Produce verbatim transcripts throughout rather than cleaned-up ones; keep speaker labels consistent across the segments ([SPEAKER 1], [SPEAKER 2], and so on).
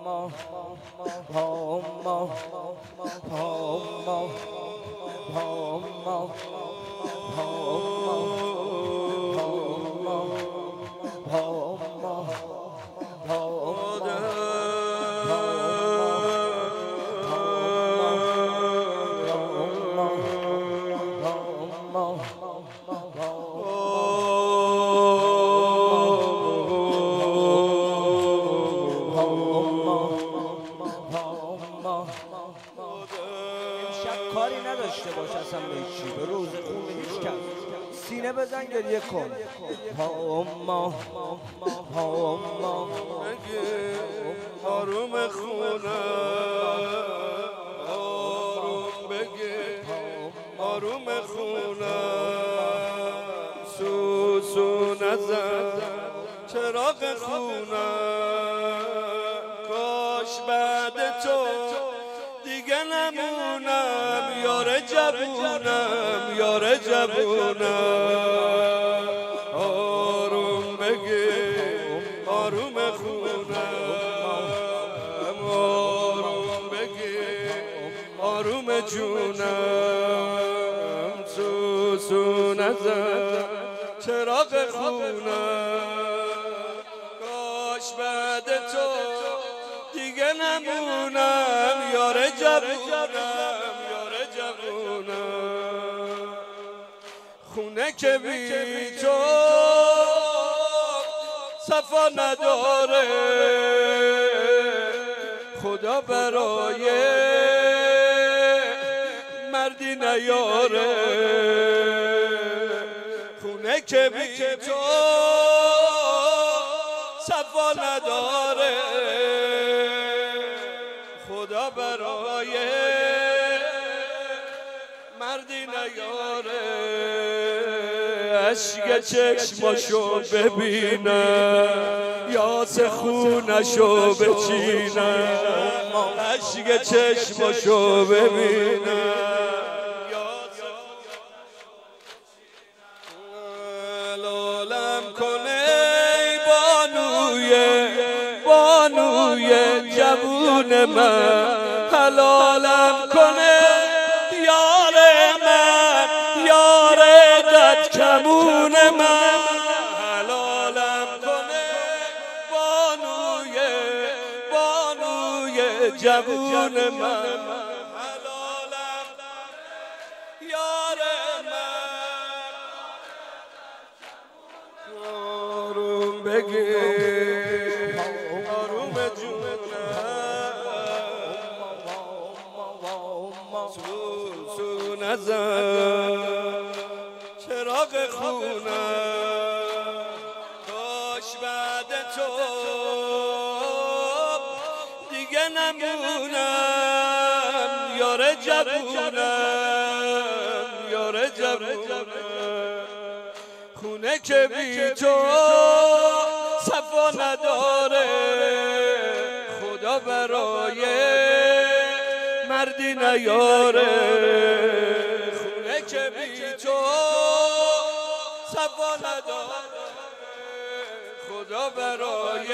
[SPEAKER 1] کاری نداشته باش اصلا به چی، به روز خون هیچ کس سینه بزن گریه کن. هاما هاما
[SPEAKER 2] آروم خونه آروم بگه آروم خونه سوسو نزن چراغ خونه کاش بعد تو دیگه نمونم یار جوونم یار جوونم آروم بگه آروم خونم آروم بگه آروم جونم سوسو نزن چراغ خونم کاش بعد تو دیگه نمونم یار جوونم یار جوونم خونه که بی تو صفا نداره خدا برای مردی نیاره خونه که بی تو صفا نداره خدا برای مردی نیاره اشک چشماشو ببینم یاس خونشو بچینم اشک چشماشو ببینم لالم کنه بانوی بانوی جوون من حلالم کنه یار من یار قد کمون من حلالم کنه بانوی بانوی جوون من حلالم یار من آروم بگیر آروم جونم سوسو نزن چراغ خونم کاش بعد تو دیگه نمونم یار جوونم یار جوونم خونه که بی تو صفا نداره خدا برای مردی نیاره خونه که بی تو صفا نداره خدا برای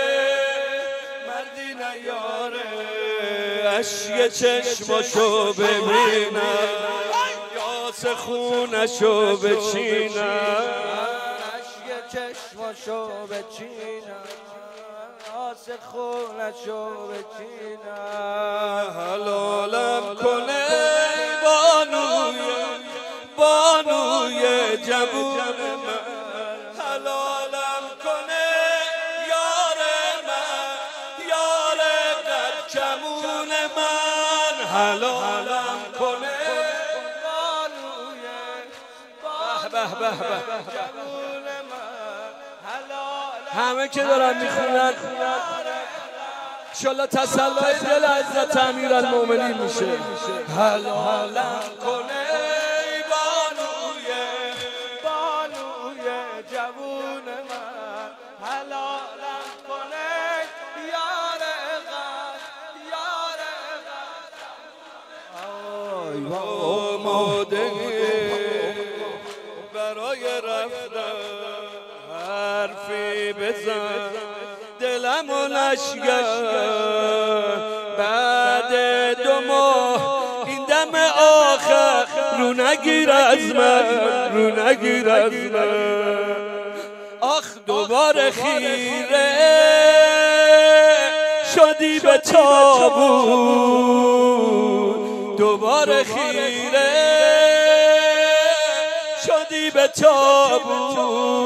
[SPEAKER 2] مردی نیاره اشک چشماشو ببینم یاس خونشو بچینم
[SPEAKER 1] اشک چشماشو بچینم یاس خونشو بچینم
[SPEAKER 2] حلالم کنه بانوی بانوی جوون من حلالم کنه یار من یار قد کمون من حلالم کنه بانوی به به به جوون من همه که دارن میخونن انشالله تسلای دل حضرت امیرالمومنین میشه حلالم کنه بانوی
[SPEAKER 1] بانوی جوون من حلالم کنه یار غد یار غد
[SPEAKER 2] آماده برای رفتن حرفی بزن دل دلم و لشگر بعد دو ماه این دم آخر رو نگیر از من رو نگیر از من آخ دوباره خیره شدی به تابوت دوباره خیره شدی به تابوت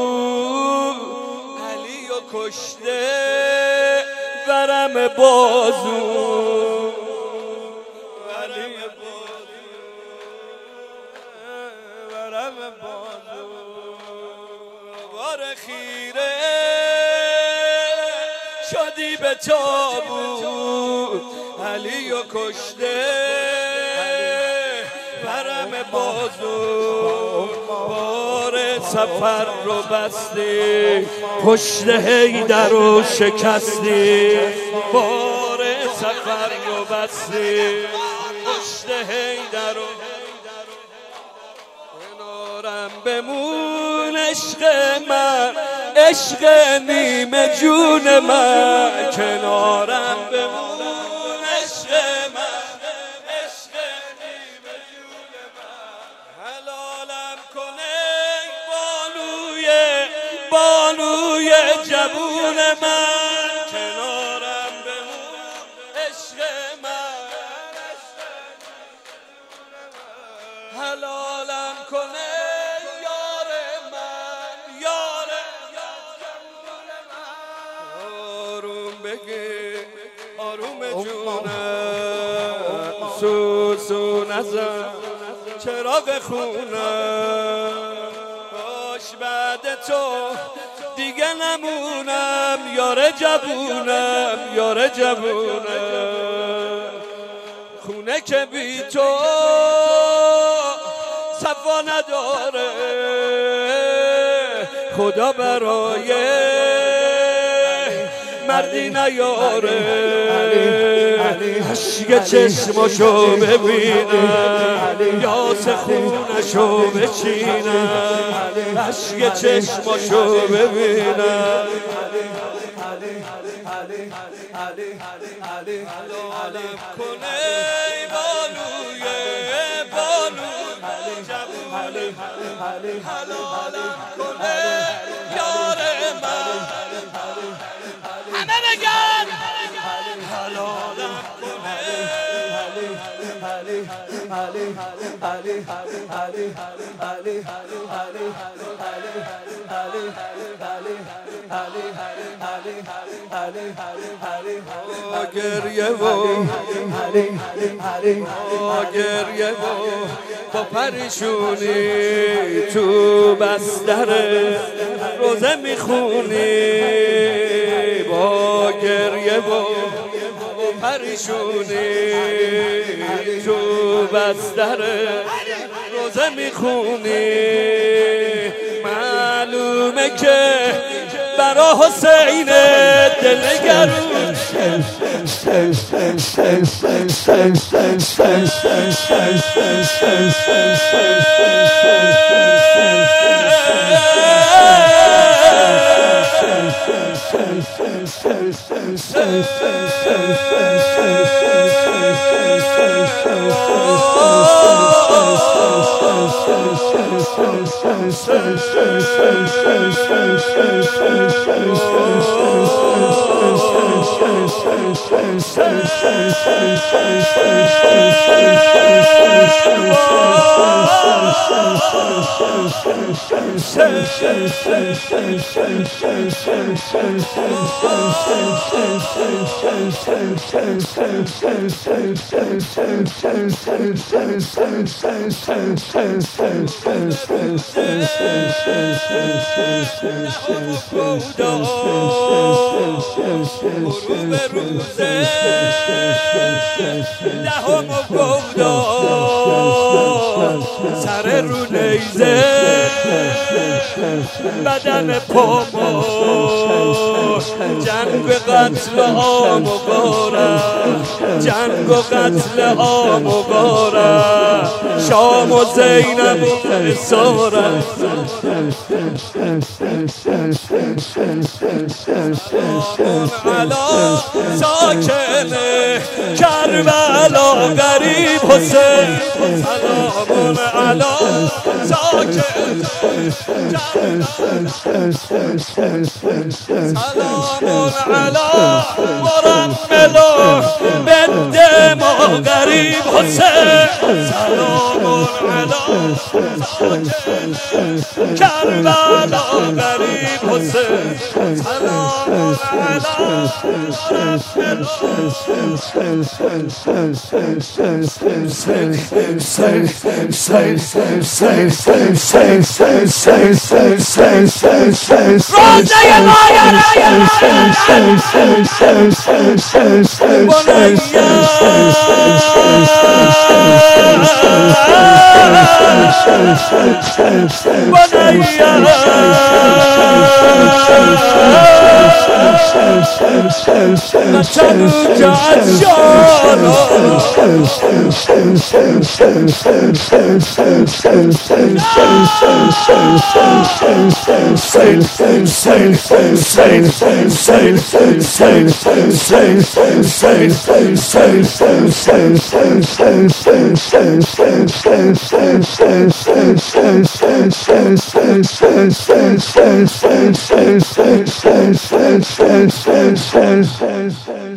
[SPEAKER 2] علی و کشته ورم بازو علی ورم بازو دوباره خیره شدی به تابوت علی و کشته ورم بازو بار سفر رو بستی پشت حیدر رو شکستی بار سفر رو بستی پشت حیدر رو کنارم بمون عشق من عشق نیمه جون من کنارم بمون عشق من عشق نیمه جون من حلالم کنه بانوی بانوی جبون من کنارم بمون عشق من حلالم کنه یار من یار آروم بگی آروم جونم سوسو نزن چراغ خونم باش بعد تو دیگه نمونم یار جبونم یار جبونم خونه که بی تو صفا نداره خدا برای مردی نیاره اشک چشماشو ببینم یاس خونشو بچینم اشک چشماشو ببینم حلالم کنه بانوی بانوی جبونه حلالم کنه یار من همه بگن حلالم کنه آ گریه و آ گریه و با پریشونی تو بستر روزه میخونی با گریه و پریشونی تو بستر روزه میخونی معلومه که برا حسین دلگرون غروب روزه دهم و گودار سر رو نیزه بدن پاما جنگ و قتل عام و غاره جنگ و قتل عام و غاره شام و زینب و اساره علا ساکن کربلا غریب حسین سلام علا ساکن سلام علا مرملا بنت ما غریب حسین سلام علا ساکن کربلا غریب حسین سلام علا Say